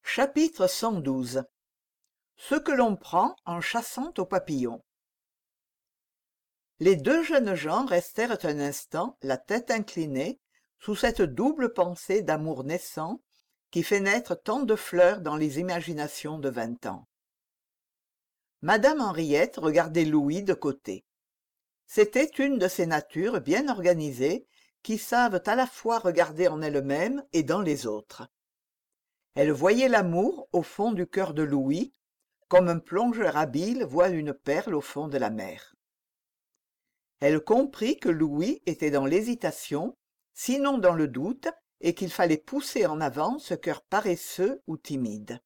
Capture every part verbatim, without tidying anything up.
Chapitre cent douze. Ce que l'on prend en chassant au papillon. Les deux jeunes gens restèrent un instant la tête inclinée sous cette double pensée d'amour naissant qui fait naître tant de fleurs dans les imaginations de vingt ans. Madame Henriette regardait Louis de côté. C'était une de ces natures bien organisées qui savent à la fois regarder en elles-mêmes et dans les autres. Elle voyait l'amour au fond du cœur de Louis, comme un plongeur habile voit une perle au fond de la mer. Elle comprit que Louis était dans l'hésitation, sinon dans le doute, et qu'il fallait pousser en avant ce cœur paresseux ou timide.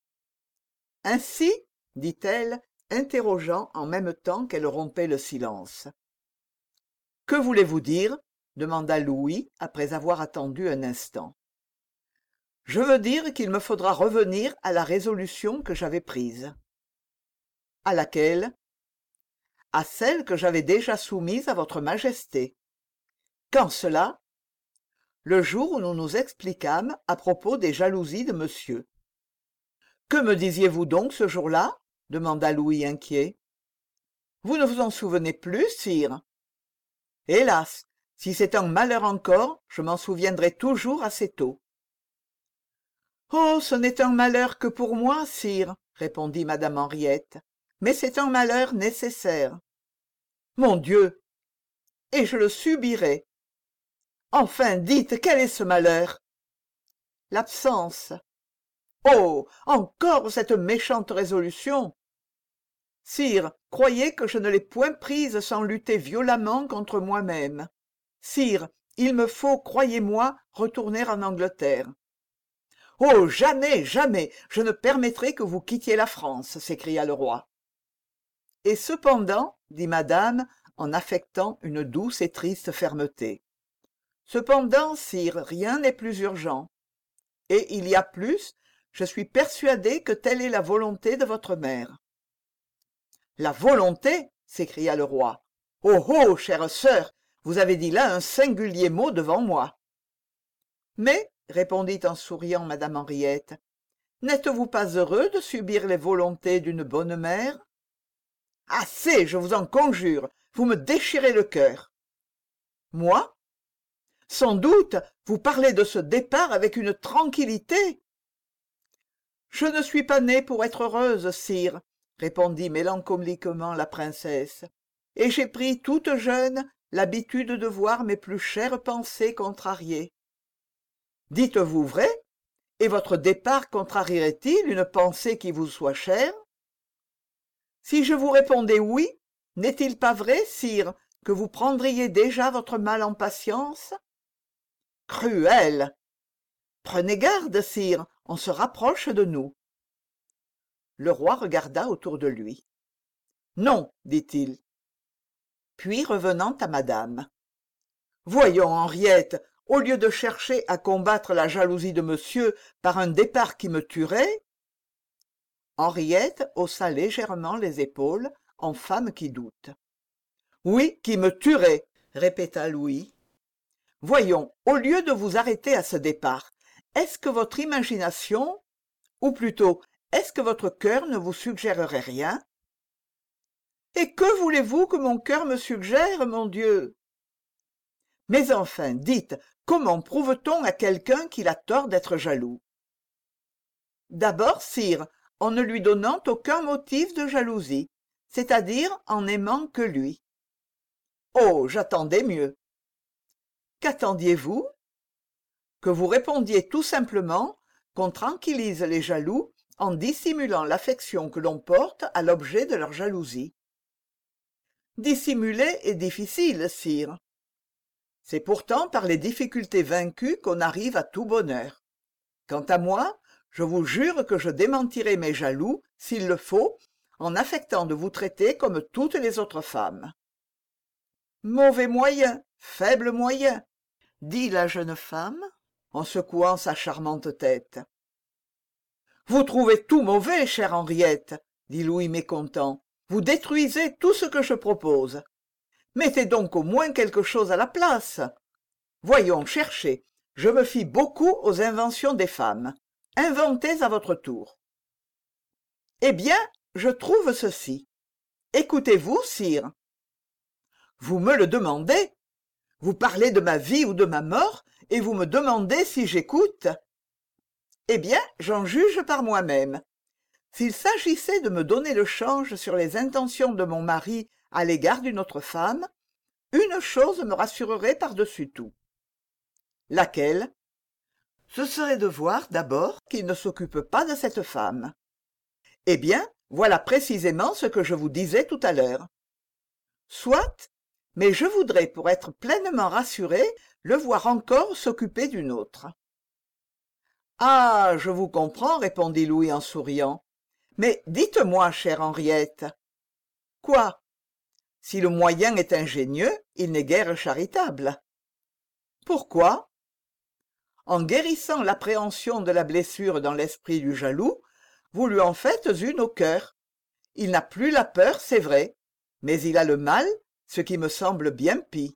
« Ainsi, dit-elle, interrogeant en même temps qu'elle rompait le silence. « Que voulez-vous dire ?» demanda Louis, après avoir attendu un instant. « Je veux dire qu'il me faudra revenir à la résolution que j'avais prise. »« À laquelle ?»« À celle que j'avais déjà soumise à votre majesté. »« Quand cela ?»« Le jour où nous nous expliquâmes à propos des jalousies de monsieur. »« Que me disiez-vous donc ce jour-là ?» demanda Louis inquiet. « Vous ne vous en souvenez plus, sire ? » ?»« Hélas, si c'est un malheur encore, je m'en souviendrai toujours assez tôt. » « Oh, ce n'est un malheur que pour moi, sire, » répondit madame Henriette, « mais c'est un malheur nécessaire. »« Mon Dieu ! Et je le subirai. »« Enfin, dites, quel est ce malheur ?»« L'absence. »« Oh, encore cette méchante résolution !»« Sire, croyez que je ne l'ai point prise sans lutter violemment contre moi-même. Sire, il me faut, croyez-moi, retourner en Angleterre. » « Oh, jamais, jamais, je ne permettrai que vous quittiez la France, » s'écria le roi. « Et cependant, dit madame, en affectant une douce et triste fermeté, « cependant, sire, rien n'est plus urgent. Et il y a plus, je suis persuadé que telle est la volonté de votre mère. »« La volonté ?» s'écria le roi. « Oh, oh, chère sœur, vous avez dit là un singulier mot devant moi. »« Mais, répondit en souriant madame Henriette, « n'êtes-vous pas heureux de subir les volontés d'une bonne mère ? » « Assez, je vous en conjure, vous me déchirez le cœur. »« Moi ? Sans doute, vous parlez de ce départ avec une tranquillité. »« Je ne suis pas née pour être heureuse, sire, » répondit mélancoliquement la princesse, « et j'ai pris toute jeune l'habitude de voir mes plus chères pensées contrariées. » « Dites-vous vrai ? Et votre départ contrarierait-il une pensée qui vous soit chère ? » « Si je vous répondais oui, n'est-il pas vrai, sire, que vous prendriez déjà votre mal en patience ? » « Cruel !»« Prenez garde, sire, on se rapproche de nous. » Le roi regarda autour de lui. « Non, dit-il. » Puis revenant à madame. « Voyons, Henriette, au lieu de chercher à combattre la jalousie de monsieur par un départ qui me tuerait ?» Henriette haussa légèrement les épaules, en femme qui doute. « Oui, qui me tuerait, » répéta Louis. « Voyons, au lieu de vous arrêter à ce départ, est-ce que votre imagination, ou plutôt, est-ce que votre cœur ne vous suggérerait rien ? » « Et que voulez-vous que mon cœur me suggère, mon Dieu ? » « Mais enfin, dites, comment prouve-t-on à quelqu'un qu'il a tort d'être jaloux ? » « D'abord, sire, en ne lui donnant aucun motif de jalousie, c'est-à-dire en n'aimant que lui. »« Oh, j'attendais mieux. »« Qu'attendiez-vous ? » ?»« Que vous répondiez tout simplement qu'on tranquillise les jaloux en dissimulant l'affection que l'on porte à l'objet de leur jalousie. »« Dissimuler est difficile, sire. » C'est pourtant par les difficultés vaincues qu'on arrive à tout bonheur. Quant à moi, je vous jure que je démentirai mes jaloux, s'il le faut, en affectant de vous traiter comme toutes les autres femmes. « Mauvais moyen, faible moyen, » dit la jeune femme, en secouant sa charmante tête. « Vous trouvez tout mauvais, chère Henriette, » dit Louis mécontent. « Vous détruisez tout ce que je propose. Mettez donc au moins quelque chose à la place. Voyons, cherchez. Je me fie beaucoup aux inventions des femmes. Inventez à votre tour. Eh bien, je trouve ceci. Écoutez-vous, sire. Vous me le demandez? Vous parlez de ma vie ou de ma mort, et vous me demandez si j'écoute? Eh bien, j'en juge par moi-même. S'il s'agissait de me donner le change sur les intentions de mon mari à l'égard d'une autre femme, une chose me rassurerait par-dessus tout. Laquelle? Ce serait de voir d'abord qu'il ne s'occupe pas de cette femme. Eh bien, voilà précisément ce que je vous disais tout à l'heure. Soit, mais je voudrais, pour être pleinement rassuré, le voir encore s'occuper d'une autre. Ah, je vous comprends, répondit Louis en souriant. Mais dites-moi, chère Henriette. Quoi? Si le moyen est ingénieux, il n'est guère charitable. Pourquoi? En guérissant l'appréhension de la blessure dans l'esprit du jaloux, vous lui en faites une au cœur. Il n'a plus la peur, c'est vrai, mais il a le mal, ce qui me semble bien pis.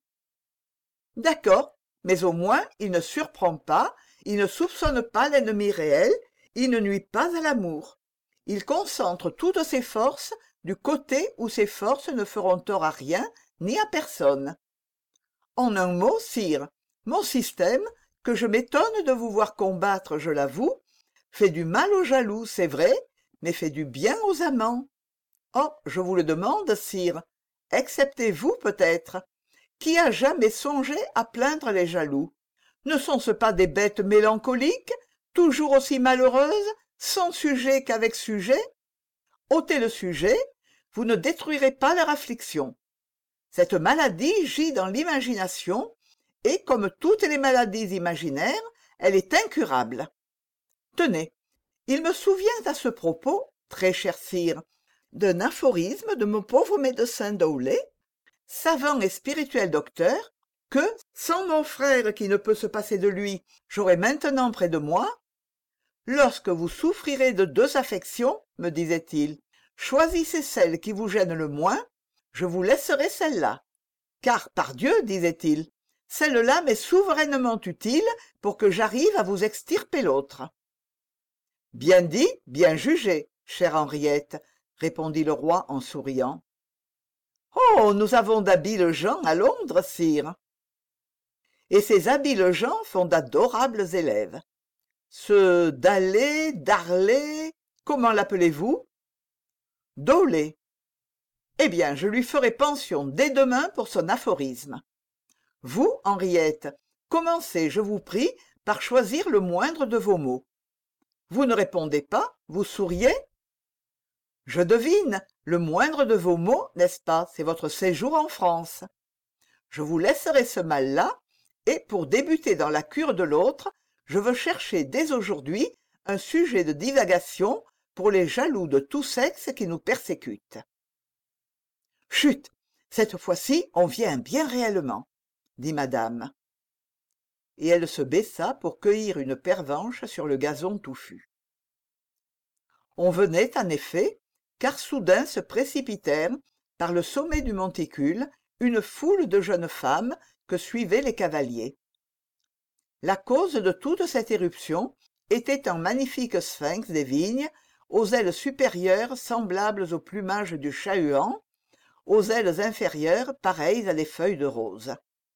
D'accord, mais au moins il ne surprend pas, il ne soupçonne pas l'ennemi réel, il ne nuit pas à l'amour. Il concentre toutes ses forces du côté où ses forces ne feront tort à rien ni à personne. En un mot, sire, mon système, que je m'étonne de vous voir combattre, je l'avoue, fait du mal aux jaloux, c'est vrai, mais fait du bien aux amants. Oh, je vous le demande, sire, excepté vous peut-être, qui a jamais songé à plaindre les jaloux? Ne sont-ce pas des bêtes mélancoliques, toujours aussi malheureuses, sans sujet qu'avec sujet? Ôtez le sujet, vous ne détruirez pas leur affliction. Cette maladie gît dans l'imagination, et comme toutes les maladies imaginaires, elle est incurable. Tenez, il me souvient à ce propos, très cher sire, d'un aphorisme de mon pauvre médecin Dowley, savant et spirituel docteur, que, sans mon frère qui ne peut se passer de lui, j'aurais maintenant près de moi. Lorsque vous souffrirez de deux affections, me disait-il, choisissez celle qui vous gêne le moins, je vous laisserai celle-là. Car, par Dieu, disait-il, celle-là m'est souverainement utile pour que j'arrive à vous extirper l'autre. Bien dit, bien jugé, chère Henriette, répondit le roi en souriant. Oh, nous avons d'habiles gens à Londres, sire. Et ces habiles gens font d'adorables élèves. Ce Dallé, Darley, comment l'appelez-vous? Dowley. Eh bien, je lui ferai pension dès demain pour son aphorisme. Vous, Henriette, commencez, je vous prie, par choisir le moindre de vos mots. Vous ne répondez pas, vous souriez? Je devine, le moindre de vos mots, n'est-ce pas, c'est votre séjour en France. Je vous laisserai ce mal-là, et pour débuter dans la cure de l'autre, je veux chercher dès aujourd'hui un sujet de divagation pour les jaloux de tout sexe qui nous persécutent. Chut, cette fois-ci, on vient bien réellement, dit madame. Et elle se baissa pour cueillir une pervenche sur le gazon touffu. On venait, en effet, car soudain se précipitèrent, par le sommet du monticule, une foule de jeunes femmes que suivaient les cavaliers. La cause de toute cette éruption était un magnifique sphinx des vignes, aux ailes supérieures semblables au plumage du chat-huant, aux ailes inférieures pareilles à des feuilles de rose.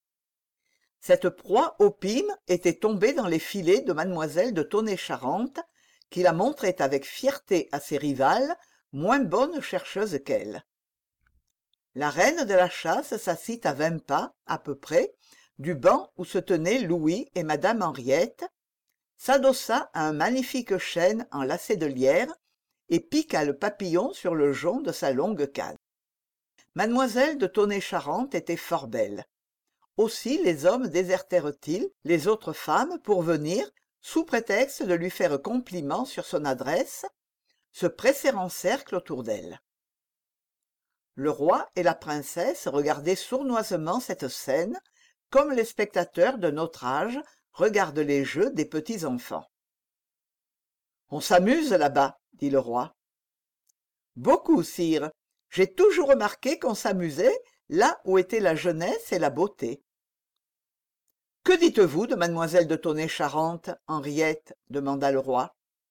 Cette proie opime était tombée dans les filets de mademoiselle de Tonnay-Charente, qui la montrait avec fierté à ses rivales, moins bonnes chercheuses qu'elle. La reine de la chasse s'assit à vingt pas, à peu près, du banc où se tenaient Louis et madame Henriette, s'adossa à un magnifique chêne en lacet de lierre et piqua le papillon sur le jonc de sa longue canne. Mademoiselle de Tonnay-Charente était fort belle. Aussi les hommes désertèrent-ils les autres femmes pour venir, sous prétexte de lui faire compliment sur son adresse, se presser en cercle autour d'elle. Le roi et la princesse regardaient sournoisement cette scène, comme les spectateurs d'un autre âge regardent les jeux des petits enfants. « On s'amuse là-bas, » dit le roi. « Beaucoup, sire. J'ai toujours remarqué qu'on s'amusait là où étaient la jeunesse et la beauté. »« Que dites-vous de mademoiselle de Tonnay-Charente, Henriette ?» demanda le roi.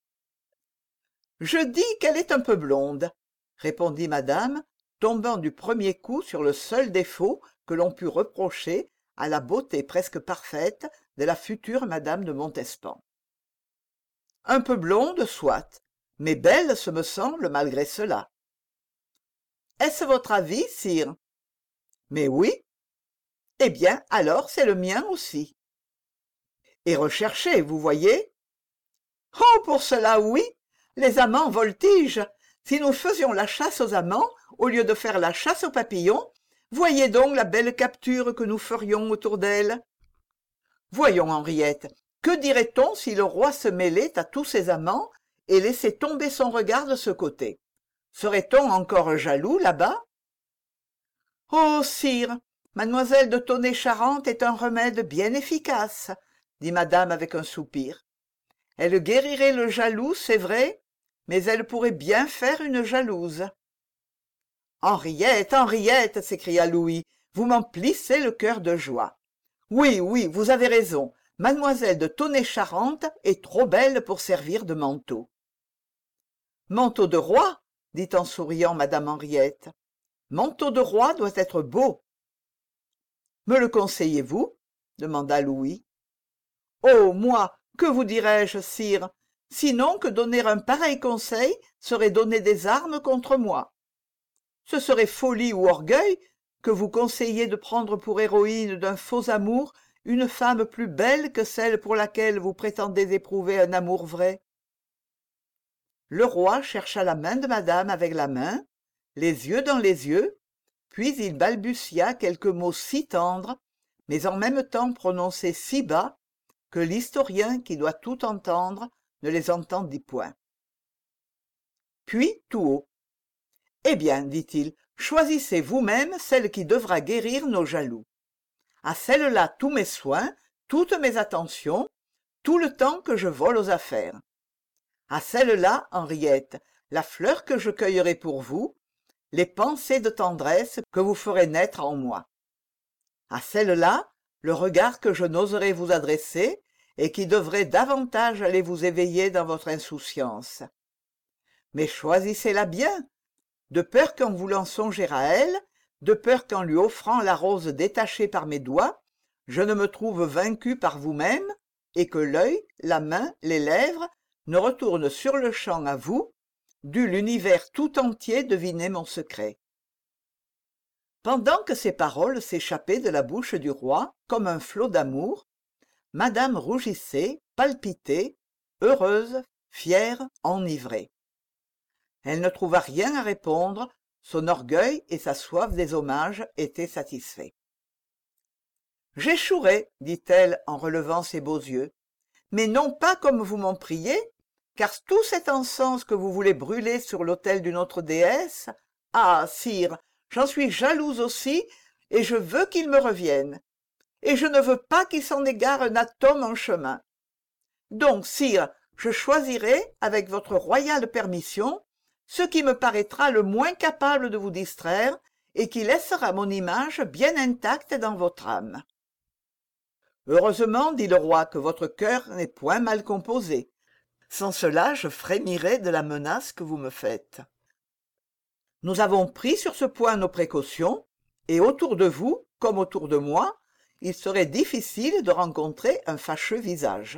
je dis qu'elle est un peu blonde, répondit madame, tombant du premier coup sur le seul défaut que l'on pût reprocher à la beauté presque parfaite de la future madame de Montespan. Un peu blonde, soit, mais belle, ce me semble, malgré cela. Est-ce votre avis, sire? Mais oui. Eh bien, alors c'est le mien aussi. Et recherché, vous voyez? Oh, pour cela, oui. Les amants voltigent. Si nous faisions la chasse aux amants, au lieu de faire la chasse aux papillons, voyez donc la belle capture que nous ferions autour d'elle. Voyons, Henriette, que dirait-on si le roi se mêlait à tous ses amants et laissait tomber son regard de ce côté? Serait-on encore jaloux là-bas? Oh, sire, mademoiselle de Tonnay-Charente est un remède bien efficace, dit madame avec un soupir. Elle guérirait le jaloux, c'est vrai, mais elle pourrait bien faire une jalouse. Henriette, Henriette, s'écria Louis, vous m'emplissez le cœur de joie. Oui, oui, vous avez raison, mademoiselle de Tonnay-Charente est trop belle pour servir de manteau. Manteau de roi, dit en souriant madame Henriette. Manteau de roi doit être beau. Me le conseillez-vous? demanda Louis. Oh, moi, que vous dirais-je, sire? Sinon que donner un pareil conseil serait donner des armes contre moi. Ce serait folie ou orgueil que vous conseilliez de prendre pour héroïne d'un faux amour une femme plus belle que celle pour laquelle vous prétendez éprouver un amour vrai. Le roi chercha la main de madame avec la main, les yeux dans les yeux, puis il balbutia quelques mots si tendres, mais en même temps prononcés si bas, que l'historien qui doit tout entendre ne les entendit point. Puis, tout haut. Eh bien, dit-il, choisissez vous-même celle qui devra guérir nos jaloux. À celle-là tous mes soins, toutes mes attentions, tout le temps que je vole aux affaires. À celle-là, Henriette, la fleur que je cueillerai pour vous, les pensées de tendresse que vous ferez naître en moi. À celle-là, le regard que je n'oserai vous adresser et qui devrait davantage aller vous éveiller dans votre insouciance. Mais choisissez-la bien, de peur qu'en voulant songer à elle, de peur qu'en lui offrant la rose détachée par mes doigts, je ne me trouve vaincu par vous-même, et que l'œil, la main, les lèvres ne retournent sur-le-champ à vous, dût l'univers tout entier deviner mon secret. Pendant que ces paroles s'échappaient de la bouche du roi comme un flot d'amour, madame rougissait, palpitait, heureuse, fière, enivrée. Elle ne trouva rien à répondre, son orgueil et sa soif des hommages étaient satisfaits. « J'échouerai, dit-elle en relevant ses beaux yeux, mais non pas comme vous m'en priez, car tout cet encens que vous voulez brûler sur l'autel d'une autre déesse, ah, sire, j'en suis jalouse aussi, et je veux qu'il me revienne, et je ne veux pas qu'il s'en égare un atome en chemin. Donc, sire, je choisirai, avec votre royale permission, ce qui me paraîtra le moins capable de vous distraire et qui laissera mon image bien intacte dans votre âme. Heureusement, dit le roi, que votre cœur n'est point mal composé. Sans cela, je frémirais de la menace que vous me faites. Nous avons pris sur ce point nos précautions, et autour de vous, comme autour de moi, il serait difficile de rencontrer un fâcheux visage.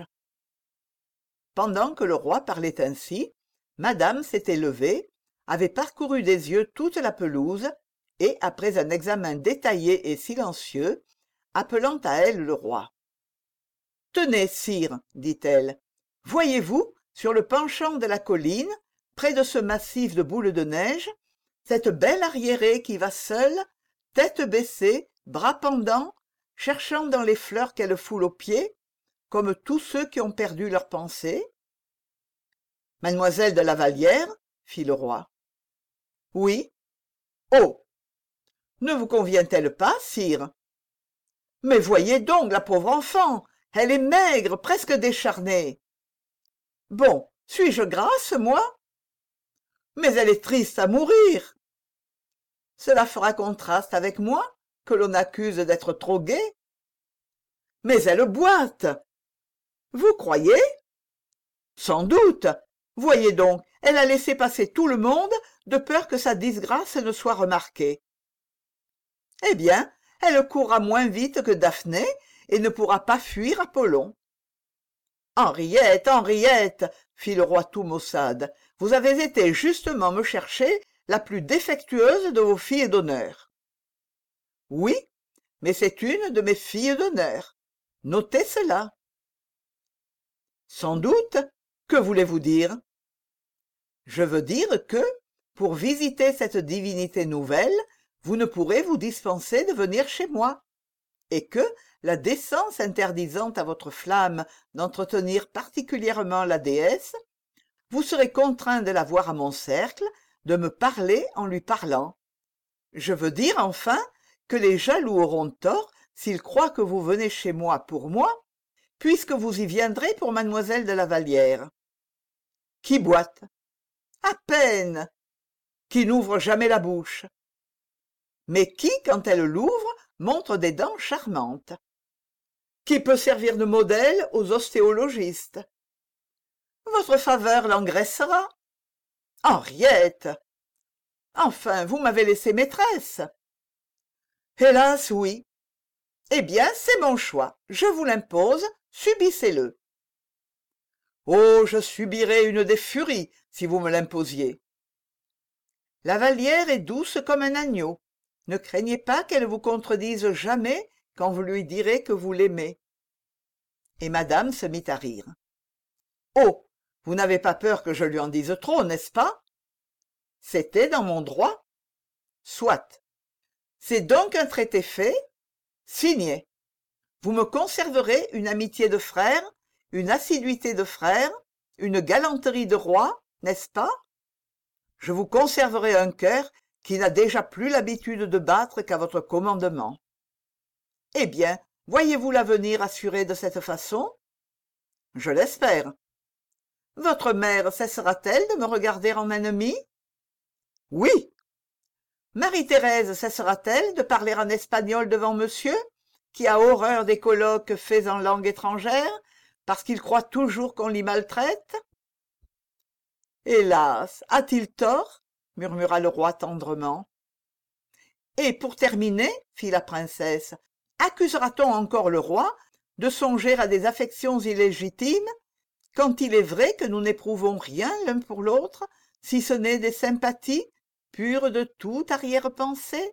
Pendant que le roi parlait ainsi, madame s'était levée, avait parcouru des yeux toute la pelouse, et, après un examen détaillé et silencieux, appelant à elle le roi. « Tenez, sire, dit-elle, voyez-vous, sur le penchant de la colline, près de ce massif de boules de neige, cette belle arriérée qui va seule, tête baissée, bras pendants, cherchant dans les fleurs qu'elle foule aux pieds, comme tous ceux qui ont perdu leur pensée? » « Mademoiselle de la Vallière, fit le roi. « Oui. »« Oh. Ne vous convient-elle pas, sire? »« Mais voyez donc la pauvre enfant, elle est maigre, presque décharnée. »« Bon, suis-je grasse, moi? »« Mais elle est triste à mourir. »« Cela fera contraste avec moi, que l'on accuse d'être trop gai. »« Mais elle boite. »« Vous croyez? »« Sans doute. Voyez donc, Elle a laissé passer tout le monde de peur que sa disgrâce ne soit remarquée. Eh bien, elle courra moins vite que Daphné et ne pourra pas fuir Apollon. Henriette, Henriette, fit le roi tout maussade, vous avez été justement me chercher la plus défectueuse de vos filles d'honneur. Oui, mais c'est une de mes filles d'honneur. Notez cela. Sans doute. Que voulez-vous dire? Je veux dire que, pour visiter cette divinité nouvelle, vous ne pourrez vous dispenser de venir chez moi, et que, la décence interdisant à votre flamme d'entretenir particulièrement la déesse, vous serez contraint de la voir à mon cercle, de me parler en lui parlant. Je veux dire, enfin, que les jaloux auront tort s'ils croient que vous venez chez moi pour moi, puisque vous y viendrez pour mademoiselle de la Vallière. Qui boite? À peine. Qui n'ouvre jamais la bouche. Mais qui, quand elle l'ouvre, montre des dents charmantes. Qui peut servir de modèle aux ostéologistes. Votre faveur l'engraissera. Henriette! Enfin, vous m'avez laissé maîtresse. Hélas, oui. Eh bien, c'est mon choix. Je vous l'impose, subissez-le. Oh, je subirais une des furies si vous me l'imposiez. La Vallière est douce comme un agneau. Ne craignez pas qu'elle vous contredise jamais quand vous lui direz que vous l'aimez. Et madame se mit à rire. Oh, vous n'avez pas peur que je lui en dise trop, n'est-ce pas? C'était dans mon droit. Soit. C'est donc un traité fait? Signé. Vous me conserverez une amitié de frère, une assiduité de frère, une galanterie de roi, n'est-ce pas? Je vous conserverai un cœur qui n'a déjà plus l'habitude de battre qu'à votre commandement. Eh bien, voyez-vous l'avenir assuré de cette façon? Je l'espère. Votre mère cessera-t-elle de me regarder en ennemi? Oui. Marie-Thérèse cessera-t-elle de parler en espagnol devant monsieur, qui a horreur des colloques faits en langue étrangère, parce qu'il croit toujours qu'on l'y maltraite? Hélas, a-t-il tort? Murmura le roi tendrement. Et pour terminer, fit la princesse, accusera-t-on encore le roi de songer à des affections illégitimes, quand il est vrai que nous n'éprouvons rien l'un pour l'autre, si ce n'est des sympathies, pures de toute arrière-pensée?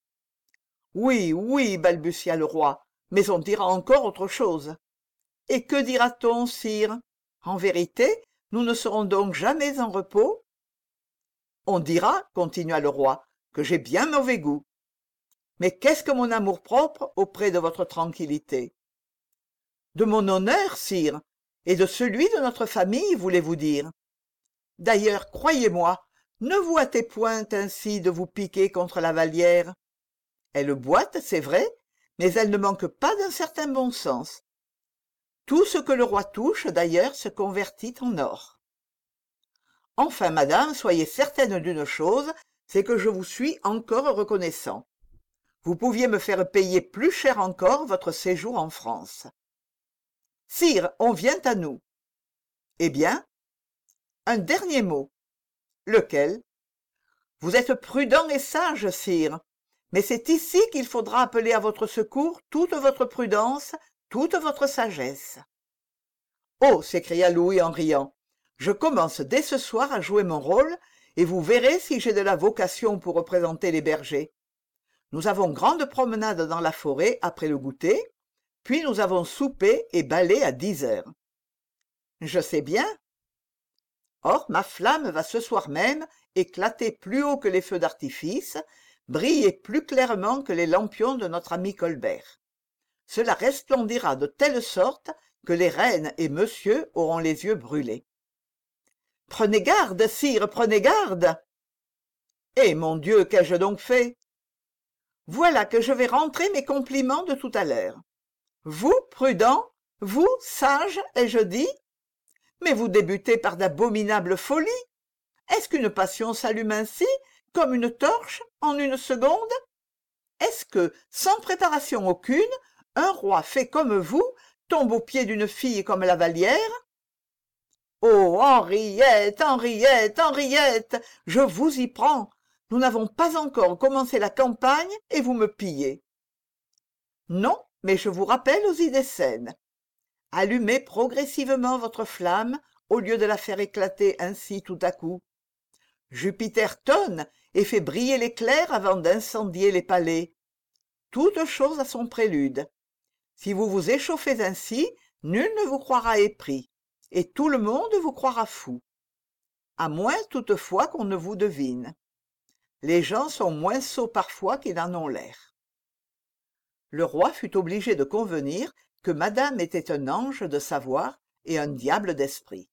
Oui, oui, balbutia le roi, mais on dira encore autre chose. Et que dira-t-on, sire? En vérité, nous ne serons donc jamais en repos? On dira, continua le roi, que j'ai bien mauvais goût. Mais qu'est-ce que mon amour-propre auprès de votre tranquillité? De mon honneur, sire, et de celui de notre famille, voulez-vous dire? D'ailleurs, croyez-moi, ne vous hâtez point ainsi de vous piquer contre la Vallière. Elle boite, c'est vrai, mais elle ne manque pas d'un certain bon sens. Tout ce que le roi touche, d'ailleurs, se convertit en or. Enfin, madame, soyez certaine d'une chose, c'est que je vous suis encore reconnaissant. Vous pouviez me faire payer plus cher encore votre séjour en France. Sire, on vient à nous. Eh bien? Un dernier mot. Lequel? Vous êtes prudent et sage, sire, mais c'est ici qu'il faudra appeler à votre secours toute votre prudence, toute votre sagesse. Oh, s'écria Louis en riant, je commence dès ce soir à jouer mon rôle, et vous verrez si j'ai de la vocation pour représenter les bergers. Nous avons grande promenade dans la forêt après le goûter, puis nous avons soupé et ballet à dix heures. Je sais bien. Or, ma flamme va ce soir même éclater plus haut que les feux d'artifice, briller plus clairement que les lampions de notre ami Colbert. Cela resplendira de telle sorte que les reines et monsieur auront les yeux brûlés. Prenez garde, sire, prenez garde. Eh, mon Dieu, qu'ai-je donc fait? Voilà que je vais rentrer mes compliments de tout à l'heure. Vous, prudent, vous, sage, ai-je dit? Mais vous débutez par d'abominables folies. Est-ce qu'une passion s'allume ainsi, comme une torche, en une seconde? Est-ce que, sans préparation aucune, un roi fait comme vous tombe aux pieds d'une fille comme la Vallière? Oh, Henriette, Henriette, Henriette, je vous y prends. Nous n'avons pas encore commencé la campagne et vous me pillez. Non, mais je vous rappelle aux idées saines. Allumez progressivement votre flamme au lieu de la faire éclater ainsi tout à coup. Jupiter tonne et fait briller l'éclair avant d'incendier les palais. Toute chose a son prélude. Si vous vous échauffez ainsi, nul ne vous croira épris, et tout le monde vous croira fou. À moins toutefois qu'on ne vous devine. Les gens sont moins sots parfois qu'ils n'en ont l'air. Le roi fut obligé de convenir que madame était un ange de savoir et un diable d'esprit.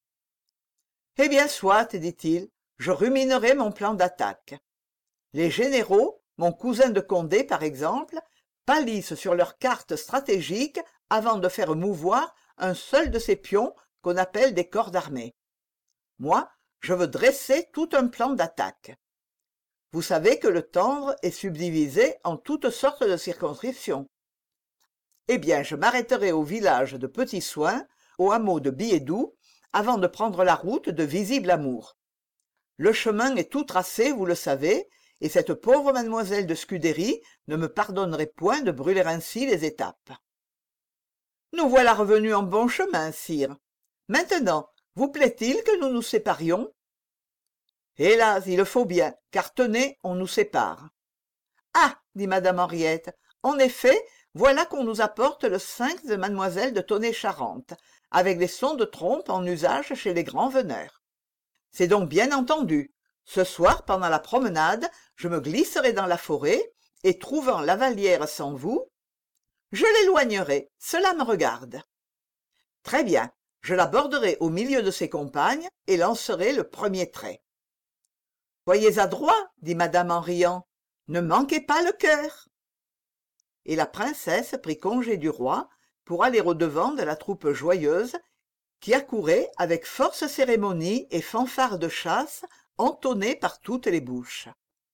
« Eh bien, soit, dit-il, je ruminerai mon plan d'attaque. Les généraux, mon cousin de Condé par exemple, pâlissent sur leurs cartes stratégiques avant de faire mouvoir un seul de ces pions qu'on appelle des corps d'armée. Moi, je veux dresser tout un plan d'attaque. Vous savez que le Tendre est subdivisé en toutes sortes de circonscriptions. Eh bien, je m'arrêterai au village de Petit-Soin, au hameau de Biédou, avant de prendre la route de Visible-Amour. Le chemin est tout tracé, vous le savez, et cette pauvre mademoiselle de Scudéry ne me pardonnerait point de brûler ainsi les étapes. Nous voilà revenus en bon chemin, sire. Maintenant, vous plaît-il que nous nous séparions? Hélas, il le faut bien, car tenez, on nous sépare. Ah, dit madame Henriette, en effet, voilà qu'on nous apporte le cinq de mademoiselle de Tonnet-Charente, avec les sons de trompe en usage chez les grands veneurs. C'est donc bien entendu. Ce soir, pendant la promenade, je me glisserai dans la forêt, et trouvant Lavallière sans vous, je l'éloignerai, cela me regarde. Très bien, je l'aborderai au milieu de ses compagnes et lancerai le premier trait. Soyez adroit, dit madame en riant, ne manquez pas le cœur. Et la princesse prit congé du roi pour aller au-devant de la troupe joyeuse qui accourait avec force cérémonie et fanfare de chasse entonnées par toutes les bouches.